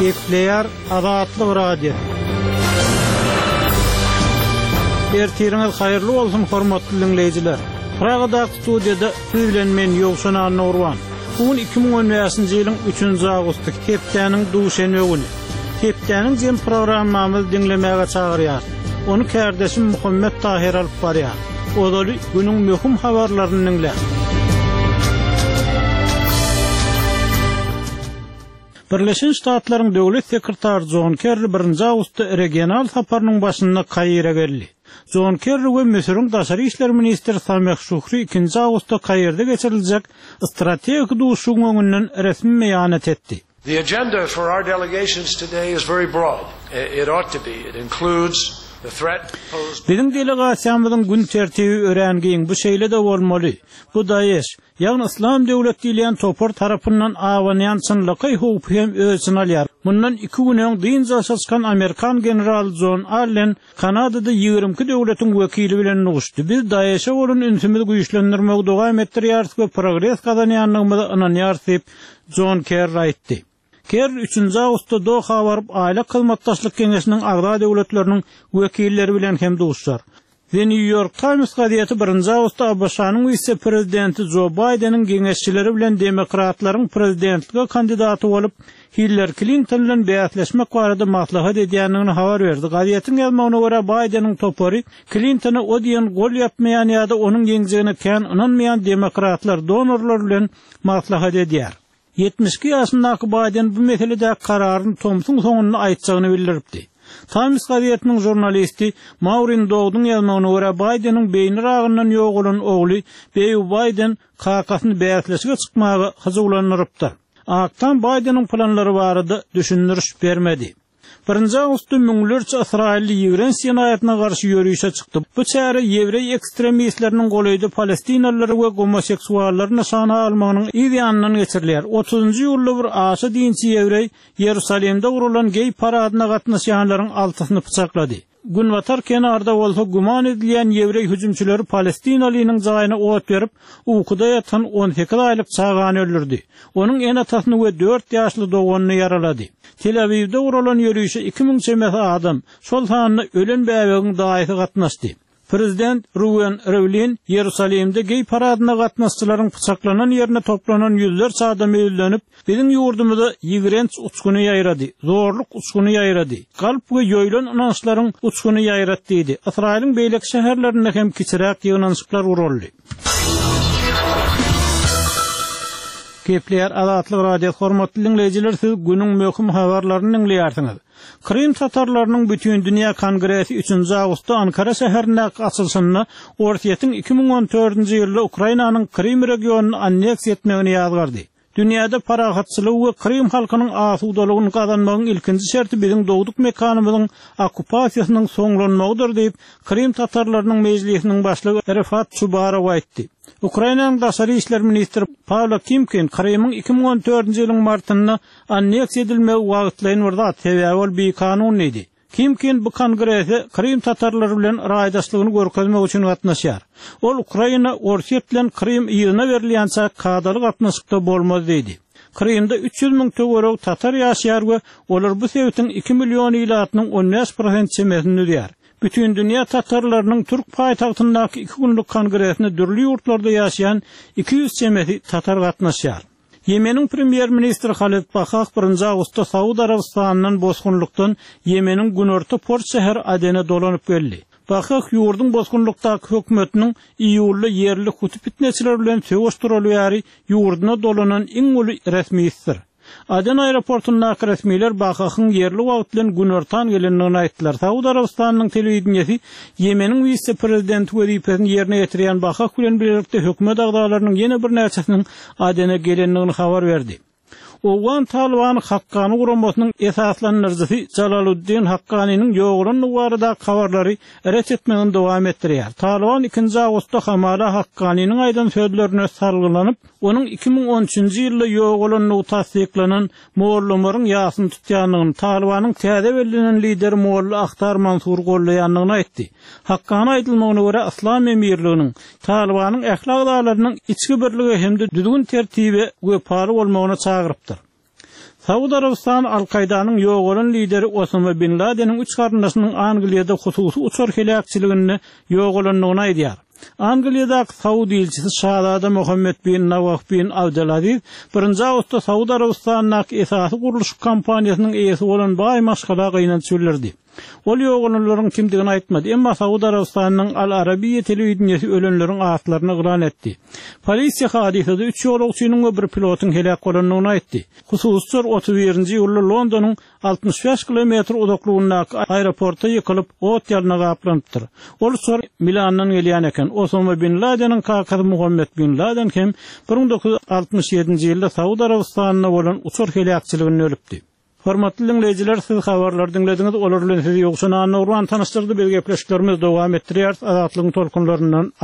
Kepler Azatlyk Radio. Ertiriniz hayırlı olsun hormatly dinleyijiler. Pragada studiyada bilen men Ýogşan Nurwan. Bugün 2015-nji ýylyň 3-nji awgusty Keplerniň duşenbe güni. Keplerniň jem programmamyzy dinlemäge çagyrýar. Onu kärdeşim Muhammed Tahir alyp barýar. Odaly günüň möhüm habarlaryny dinler. Birleşen Ştatlaryň döwlet sekretary John Kerry 1-nji awgustda regional saparynyň başyna Kaýyra geldi. John Kerry we Misiriň daşary işler ministri Sameh Şuhry 2-nji awgustda Kaýyrda geçiriljek strategik duşuň öňünden resmi meýanat etdi. The agenda for our delegations today is very broad. It ought to be. It includes the threat posed. Bizim delegasiýamyzyň gün tertibi örengiň bu şeýle de bolmaly. Bu Daesh, ýagny İslam döwleti diýilen topar tarapyndan awanýan çynlyky howp hem özüne alýar. Mundan 2 gün öň dynja çaçkan Amerikan general John Allen Kanadada 22 döwletiň wekili bilen nuguşdy. Biz Daesh'e bolan ünsümizi güýçlendirmek dowam etdirýär we progres gazanýanlygymyzy ynanýar diýip John Kerry aýtdy. Kerry 3-nji awgustda Doha baryp aýla hyzmatdaşlyk keňeşiniň agda döwletleriniň wekilleri bilen hem duşar. The New York Times gaziýeti 1-nji awgustda Abaşanyň vice prezidenti Joe Biden'in geňeşçileri bilen demokratlaryň prezidentlige kandidaty bolup Hillary Clinton bilen bäsleşmek barada maslahat edýändigini habar berdi. Gaziýetiň ýazmagyna görä Biden'in topary Clintony o diýen gol ýapmaýan ýa-da onuň geňjigine kän ynanmaýan demokratlar donorlar bilen maslahat edýär. 72 ýaşyndaky Biden bu meselede kararyny Thompson soňuny aýtjagyny bildiripdi. Times gaziýetiniň jurnalisti Maureen Dowd'un ýazmagyna görä Biden'in beýni ragyndan ýok bolan ogly Joe Biden kakasyny bäsleşige çykmagy hyzulanyrypdy. Aktan Biden'in planlary barada düşündiriş bermedi. 1-nji awgustda müňlerçe İsrailli ýigren senatyna garşy ýörüşe çykdy. Bu çäre ýewrey ekstremistleriniň golydy Palestinalylary we homoseksuallary nişana almagynyň ideýanyny geçirilýär. 30-njy ýylda bir aşy dinçi ýewrey Ýerusalimde gurulan gey paradyna gatnaşýanlaryň altysyny pyçaklady. Gün watar kenarda bolsa guman edilýän ýewrey hüjümçileri Palestinalynyň jaýyna ot berip, uykuda ýatan 18 aýlyk çagany öldürdi. Onuň en atasyny we 4 ýaşly doganyny yaralady. Tel Avivde urulan ýörüşe 2000 çemesi adam, şol sanyna ölen bäwegiň daýy gatnaşdy. Prezident Reuven Rivlin Ýerusalimde gey paradyna gatnaşçylaryň pyçaklanan ýerine toplanan ýüzlerçe adam öldürip, bizim ýurdumyzda ýigrenç uçkuny ýaýrady, zorluk uçkuny ýaýrady. Galp we ýöýlen ynançlaryň uçkuny ýaýratdy diýdi. Israiliň beýlek şäherlerinde hem kiçiräk ýygnançyklar uruldy. Kepler Azatlyk Radio hormatly dinleyijiler, siz günüň möhüm habarlaryny dinleýärsiňiz. Krim tatarlarynyň bütün dünýä kongresi 3-nji awgustda Ankara şäherinde açylşyna Ortiýetiň 2014-nji ýylda Ukrainanyň Krim regionuny anneks etmegini ýazgardy. Dünýäde paragatçylyk we Krim halkynyň asudalygyny gazanmagyň ilkinji şerti biziň dowduk mekanymyzyň okupasiýasynyň soňlanmagydyr diýip Krim tatarlarynyň mejlisiniň başlygy Rafat Çubarow aýtdy. Ukrainanyň daşary işler ministri Pavlo Kimkin Krymyň 2014-nji ýylyň martynda anneks edilmegi wagtlaryny birde sebäbi bir kanun idi. Kimkin bu kongresi Krym tatarlary bilen raýdaşlygyny görkezmek üçin gatnaşýar. Ol Ukraina Ortiýet bilen Krym ýygyna berilýänçä kadaly gatnaşykda bolmaz diýdi. Krymda 300 000 töwerek tatar ýaşaýar we olar bu sebäpden 2 million ýylatynyň 15% çemesini ödýär. Bütün dünýä tatarlarynyň Türk paýtagtyndaky 2 günlük kongresine dürli ýurtlarda ýaşaýan 200 çemesi tatar gatnaşýar. Yemeniň premier ministri Halit Bakak 1-nji awgustda Saudi Arabistanynyň bosgunlukdan Yemeniň günorta port şäher Adene dolanyp geldi. Bakak ýurdun bosgunlukdaky hökümetiniň iýully yerli huty fitneçiler bilen söwüşdirýäri ýurduna dolanan iň uly resmiýetdir. Aden aeroportundaky resmiler Bakakyň yerli wagt bilen günortan gelendigini aýtdylar. Saudi Arabistanynyň telewizionyasy Yemeniň vice prezidenti wezipesini ýerine ýetirýän Bakak bilen birlikde hökümet agdalarynyň ýene bir näçesiniň Adene gelendigini habar berdi. Owan Taliban Haqqani guramasynyň esaslanýarjysy Jalaluddin Haqqanynyň ýogurun barada habarlary eret etmegini dowam etdirýär. Taliban 2-nji awgustda Hamala Haqqanynyň aýdan sözlerine sargylanyp, onun 2013-nji ýylda ýogurun tasdiklanan Mollamaryň ýasyny tutýanlygyny, Talibanyň täze belinen lideri Molla Akhtar Mansur gollaýanlygyny aýtdy. Haqqany aýdylmagyna görä İslam emirliginiň Talibanyň ählak dağlarynyň içki birligi hemde düzgün tertibi we paly bolmagyna çagyrypdyr. Saudi Arabistan Al-Qayda'nın ýogalan lideri Osama bin Laden'in 3 garyndaşynyň Angliýada hususy uçur helakçylygyny ýogalanlygyny aýdýar. Angliýadaky Saudi elçisi Şahzada Muhammed bin Nawaf bin Abdulaziz 1-nji awgustda Saudi Arabistanyň esasy guruluş kampaniýasynyň eýesi bolan Bay Maşgala gaýnan söylerdi. Ol ýogalanlaryň kimdigini aýtmady, emma Saudi Arabistanyň Al-Arabiyya telewizionyasy ölenleriň atlaryny gyran etdi. Polisiýa hadisede 3 ýolagçynyň we 1 pilotyň helak bolanlygyny aýtdy. Hususy 31-nji ýylda Londonyň 65 kilometr uzaklygyndaki aeroporta ýykylyp ot ýalyna gaplanypdyr. Ol sonra Milandan gelýän eken. Osama bin Laden'in kakasy Muhammed bin Laden hem 1967-nji ýylda Saudi Arabistanyna bolan uçur helakçylygyny ölüpdi. Hormatly dinleyijiler, siz habarlar dinlediňiz. Olar bilen sizi ýokşuna Nurwan tanışdyrdy. Biz gepleşiklerimiz dowam etdirýär. Azatlygyň tolkunlaryndan